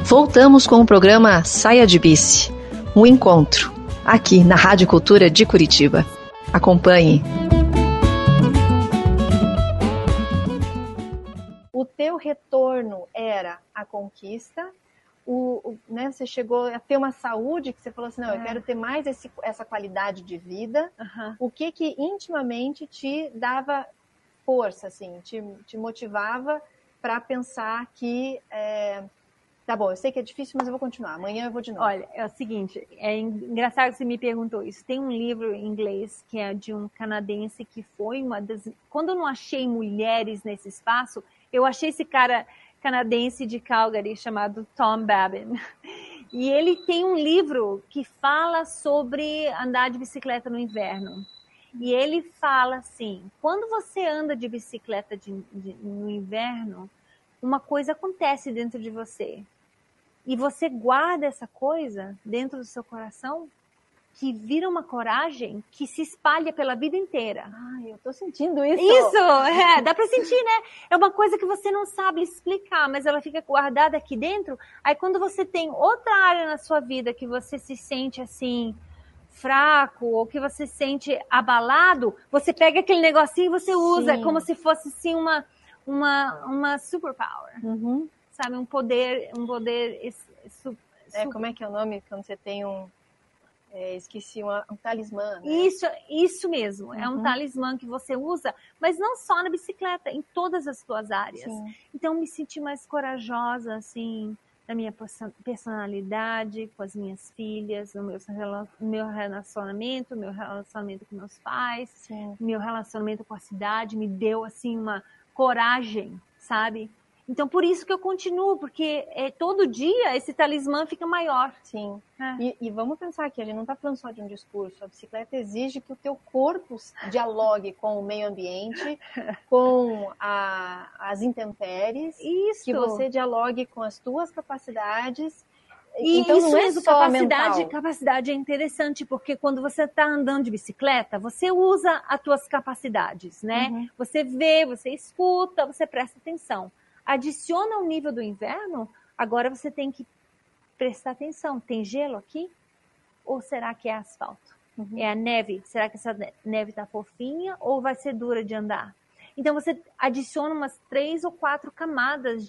Voltamos com o programa Saia de Bici, um encontro, aqui na Rádio Cultura de Curitiba. Acompanhe. O teu retorno era a conquista, né, você chegou a ter uma saúde que você falou assim, não, eu quero ter mais essa qualidade de vida. O que intimamente te dava força, assim, te motivava para pensar que... Tá bom, eu sei que é difícil, mas eu vou continuar. Amanhã eu vou de novo. Olha, é o seguinte, é engraçado que você me perguntou isso. Tem um livro em inglês que é de um canadense que foi uma das... Quando eu não achei mulheres nesse espaço, eu achei esse cara canadense de Calgary chamado Tom Babin. E ele tem um livro que fala sobre andar de bicicleta no inverno. E ele fala assim, quando você anda de bicicleta no inverno, uma coisa acontece dentro de você. E você guarda essa coisa dentro do seu coração, que vira uma coragem que se espalha pela vida inteira. Ai, eu tô sentindo isso. Isso, dá pra sentir, né? É uma coisa que você não sabe explicar, mas ela fica guardada aqui dentro. Aí quando você tem outra área na sua vida que você se sente assim, fraco, ou que você se sente abalado, você pega aquele negocinho e você usa, como se fosse assim uma superpower. Sabe, um poder como é que é o nome quando você tem esqueci, um talismã, né? Isso mesmo, é um talismã que você usa, mas não só na bicicleta, em todas as suas áreas. Sim. Então, me senti mais corajosa, assim, na minha personalidade, com as minhas filhas, no meu relacionamento com meus pais, Sim. meu relacionamento com a cidade, me deu, assim, uma coragem, sabe? Então, por isso que eu continuo, porque todo dia esse talismã fica maior. Sim. E vamos pensar que a gente não está falando só de um discurso. A bicicleta exige que o teu corpo dialogue com o meio ambiente, com as intempéries, isso. Que você dialogue com as tuas capacidades. E então, isso não é mesmo, só mental. capacidade é interessante, porque quando você está andando de bicicleta, você usa as tuas capacidades, né? Você vê, você escuta, você presta atenção. Adiciona o nível do inverno, agora você tem que prestar atenção. Tem gelo aqui? Ou será que é asfalto? É a neve? Será que essa neve está fofinha ou vai ser dura de andar? Então você adiciona umas 3 ou 4 camadas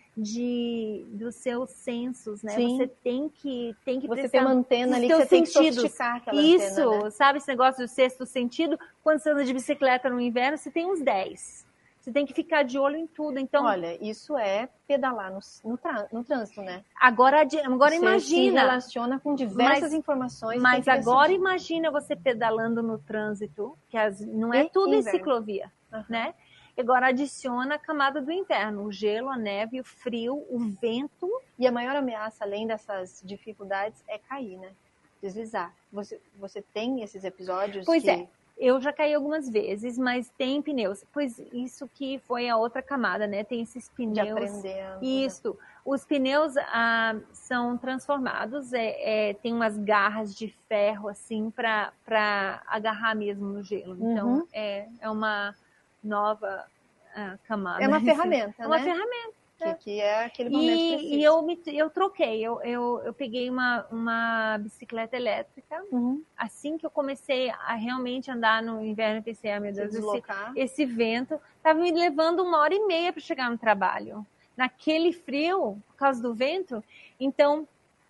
dos seus sensos, né? Sim. Você tem que você prestar... tem uma antena ali que você tem que sofisticar aquela antena, né? Sabe esse negócio do sexto sentido? Quando você anda de bicicleta no inverno, você tem uns 10. Você tem que ficar de olho em tudo. Então, olha, isso é pedalar no trânsito, né? Agora você imagina. Se relaciona com diversas informações. Mas agora imagina você pedalando no trânsito, que não é tudo inverno. Em ciclovia, né? Agora adiciona a camada do inverno, o gelo, a neve, o frio, o vento. E a maior ameaça, além dessas dificuldades, é cair, né? Deslizar. Você tem esses episódios Pois é. Eu já caí algumas vezes, mas tem pneus. Pois isso que foi a outra camada, né? Tem esses pneus. De aprender. Isso. Os pneus são transformados. Tem umas garras de ferro, assim, para agarrar mesmo no gelo. Então, é uma nova camada. É uma ferramenta, né? É uma ferramenta. Que é aquele momento preciso. E eu troquei, eu peguei uma bicicleta elétrica, assim que eu comecei a realmente andar no inverno, eu pensei, meu Deus, esse vento estava me levando 1h30 para chegar no trabalho, naquele frio, por causa do vento. Então,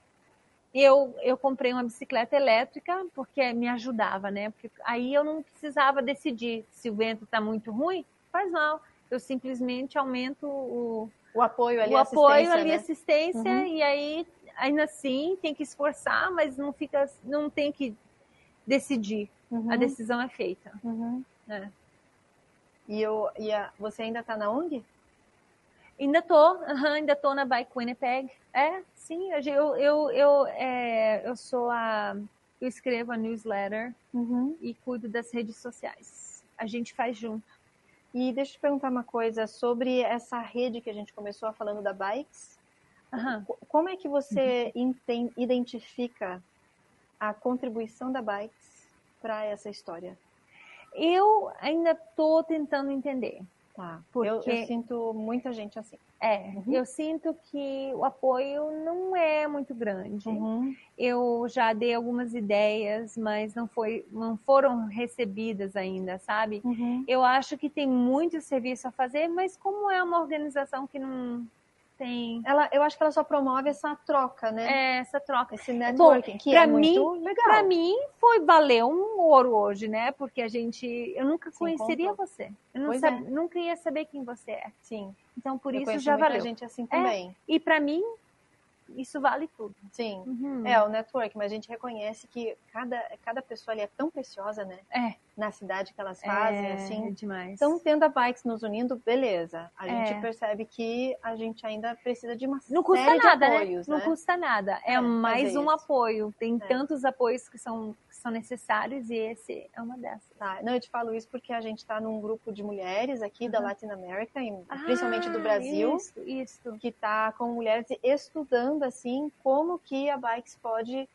eu comprei uma bicicleta elétrica, porque me ajudava, né? Porque aí eu não precisava decidir se o vento está muito ruim, faz mal, eu simplesmente aumento o apoio ali, assistência, e aí, ainda assim, tem que esforçar, mas não tem que decidir. A decisão é feita. Você ainda está na ONG? Ainda tô na Bike Winnipeg. Sim, eu escrevo a newsletter e cuido das redes sociais. A gente faz junto. E deixa eu te perguntar uma coisa sobre essa rede que a gente começou falando da Bikes. Como é que você identifica a contribuição da Bikes para essa história? Eu ainda estou tentando entender. Tá. Porque eu sinto muita gente assim. Eu sinto que o apoio não é muito grande. Eu já dei algumas ideias, mas não foram recebidas ainda, sabe? Eu acho que tem muito serviço a fazer, mas como é uma organização que não tem... Eu acho que ela só promove essa troca, né? Essa troca. Esse networking, que é muito legal. Para mim, valeu um ouro hoje, né? Porque eu nunca conheceria você. Eu nunca ia saber quem você é. Sim. Então, por isso já valeu. Gente assim também. E para mim, isso vale tudo. Sim. O network, mas a gente reconhece que cada pessoa ali é tão preciosa, né? Na cidade que elas fazem, assim. É demais. Então, tendo a Bikes nos unindo, beleza. A gente percebe que a gente ainda precisa de uma série de apoios, né? Não custa nada. É mais um apoio. Tem tantos apoios que são necessários e esse é uma dessas. Tá. Não, eu te falo isso porque a gente está num grupo de mulheres aqui da Latin America, principalmente do Brasil, isso. Que está com mulheres estudando assim como que a Bikes pode...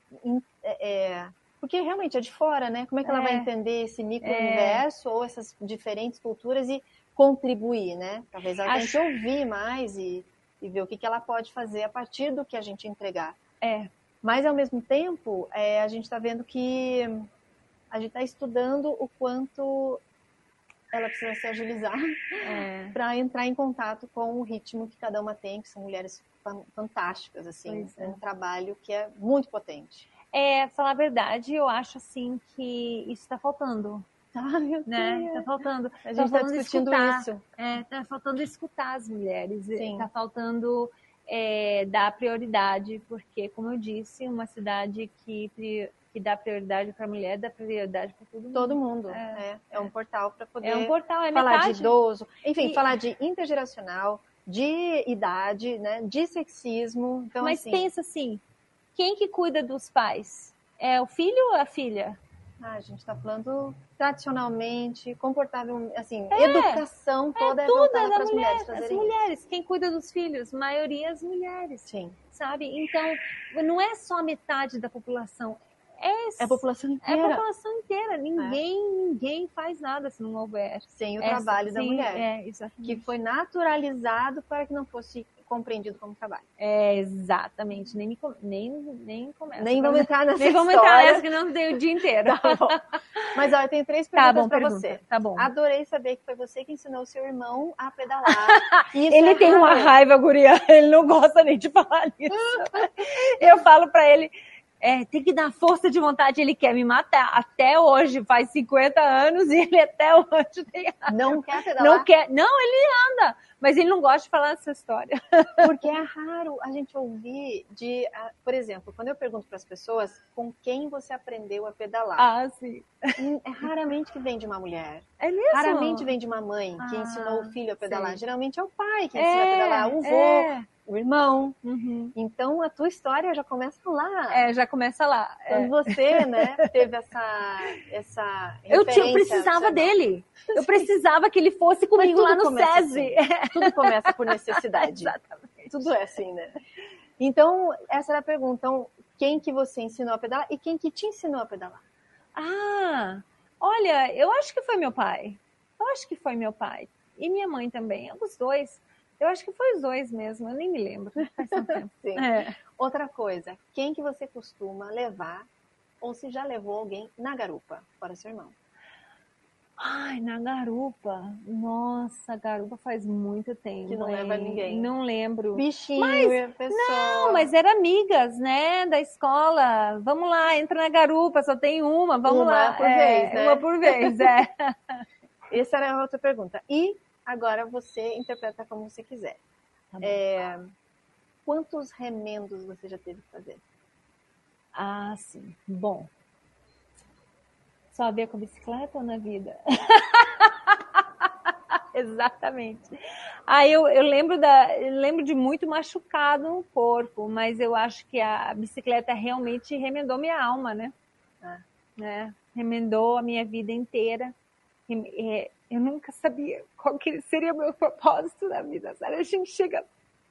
porque realmente é de fora, né? Como é que ela vai entender esse micro-universo ou essas diferentes culturas e contribuir, né? Talvez ela tenha que ouvir mais e ver o que ela pode fazer a partir do que a gente entregar. Mas, ao mesmo tempo, a gente está vendo que a gente está estudando o quanto ela precisa se agilizar para entrar em contato com o ritmo que cada uma tem, que são mulheres fantásticas, assim. É um trabalho que é muito potente. Falar a verdade, eu acho, assim, que isso está faltando. Né? Tá faltando. A gente está discutindo isso. Tá faltando escutar as mulheres. Sim. Tá faltando... dar prioridade, porque, como eu disse, uma cidade que dá prioridade para a mulher, dá prioridade para todo mundo. Todo mundo. É um portal para poder falar metade. de idoso, enfim, falar de intergeracional, de idade, né, de sexismo. Então, mas assim, pensa assim, quem que cuida dos pais? É o filho ou a filha? A gente está falando tradicionalmente, confortável, assim, educação toda é voltada para as mulheres fazerem as mulheres. Quem cuida dos filhos? Maioria as mulheres. Sim. Sabe? Então, não é só metade da população. É a população inteira. É a população inteira. Ninguém faz nada se não houver. Sem o trabalho da mulher. Exatamente. Que foi naturalizado para que não fosse compreendido como trabalho. Exatamente. Nem começa. Nem vamos entrar nessa história. Nem vamos entrar nessa que não tem o dia inteiro. Tá bom. Mas, olha, eu tenho 3 perguntas para você. Tá bom. Adorei saber que foi você que ensinou o seu irmão a pedalar. Ele tem uma raiva, guria. Ele não gosta nem de falar nisso. Eu falo para ele... tem que dar força de vontade, ele quer me matar. Até hoje, faz 50 anos e ele até hoje tem... Não quer pedalar? Não, ele anda, mas ele não gosta de falar essa história. Porque é raro a gente ouvir por exemplo, quando eu pergunto para as pessoas com quem você aprendeu a pedalar. Sim. É raramente que vem de uma mulher. É mesmo? Raramente vem de uma mãe que ensinou o filho a pedalar. Sim. Geralmente é o pai que ensina a pedalar, o vô, o irmão. Então, a tua história já começa lá. Já começa lá. Quando você, né, teve essa eu precisava dele. Eu precisava que ele fosse comigo lá no SESI. Assim. Tudo começa por necessidade. Exatamente. Tudo é assim, né? Então, essa era a pergunta. Então, quem que você ensinou a pedalar e quem que te ensinou a pedalar? Olha, eu acho que foi meu pai. E minha mãe também. Os dois. Eu acho que foi os dois mesmo, eu nem me lembro. Faz tanto tempo. Sim. Outra coisa, quem que você costuma levar ou se já levou alguém na garupa, fora seu irmão? Na garupa. Nossa, garupa faz muito tempo. Que não leva ninguém. Não lembro. Bichinho, pessoa. Não, mas eram amigas, né, da escola. Vamos lá, entra na garupa, só tem uma, vamos lá. Uma por vez, né? Uma por vez, Essa era a outra pergunta. E agora você interpreta como você quiser. Tá quantos remendos você já teve que fazer? Sim. Bom. Só a ver com a bicicleta ou na vida? Exatamente. Eu lembro de muito machucado no corpo, mas eu acho que a bicicleta realmente remendou minha alma, né? Remendou a minha vida inteira. Eu nunca sabia qual que seria o meu propósito na vida, sabe? A gente chega...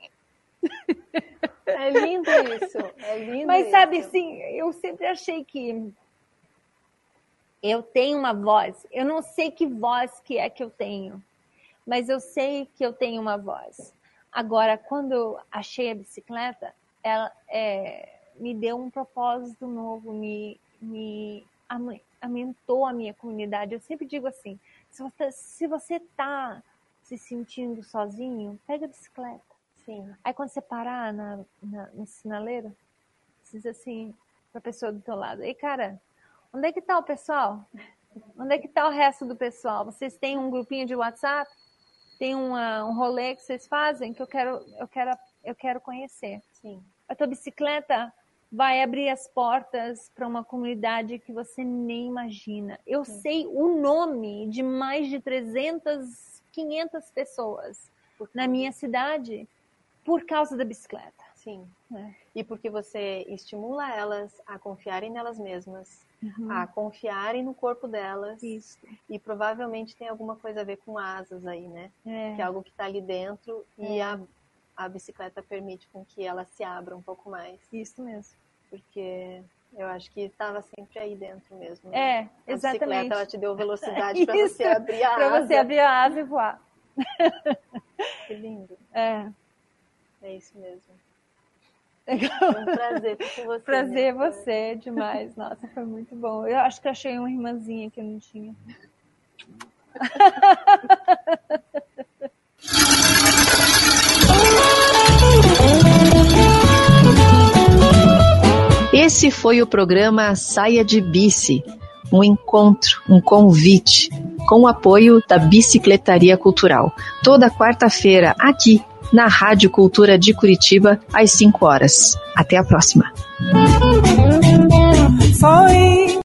É lindo isso, Mas sabe, assim, eu sempre achei que eu tenho uma voz. Eu não sei que voz que é que eu tenho, mas eu sei que eu tenho uma voz. Agora, quando eu achei a bicicleta, ela me deu um propósito novo, me aumentou a minha comunidade. Eu sempre digo assim, se você está se sentindo sozinho, pega a bicicleta. Sim. Aí quando você parar no sinaleiro, diz assim para a pessoa do teu lado, ei cara, onde é que está o pessoal? Onde é que está o resto do pessoal? Vocês têm um grupinho de WhatsApp? Tem um rolê que vocês fazem que eu quero conhecer. Sim. A tua bicicleta vai abrir as portas para uma comunidade que você nem imagina. Eu sei o nome de mais de 500 pessoas na minha cidade por causa da bicicleta. Sim. E porque você estimula elas a confiarem nelas mesmas, a confiarem no corpo delas. Isso. E provavelmente tem alguma coisa a ver com asas aí, né? Que é algo que está ali dentro e a bicicleta permite com que ela se abra um pouco mais. Isso mesmo. Porque eu acho que estava sempre aí dentro mesmo. Né? Exatamente. A bicicleta, ela te deu velocidade para você abrir a asa. Para você abrir a asa e voar. Que lindo. É isso mesmo. Foi um prazer estar com você. Prazer você, demais. Nossa, foi muito bom. Eu acho que achei uma irmãzinha que eu não tinha. Esse foi o programa Saia de Bici, um encontro, um convite, com o apoio da Bicicletaria Cultural. Toda quarta-feira, aqui, na Rádio Cultura de Curitiba, às 5 horas. Até a próxima.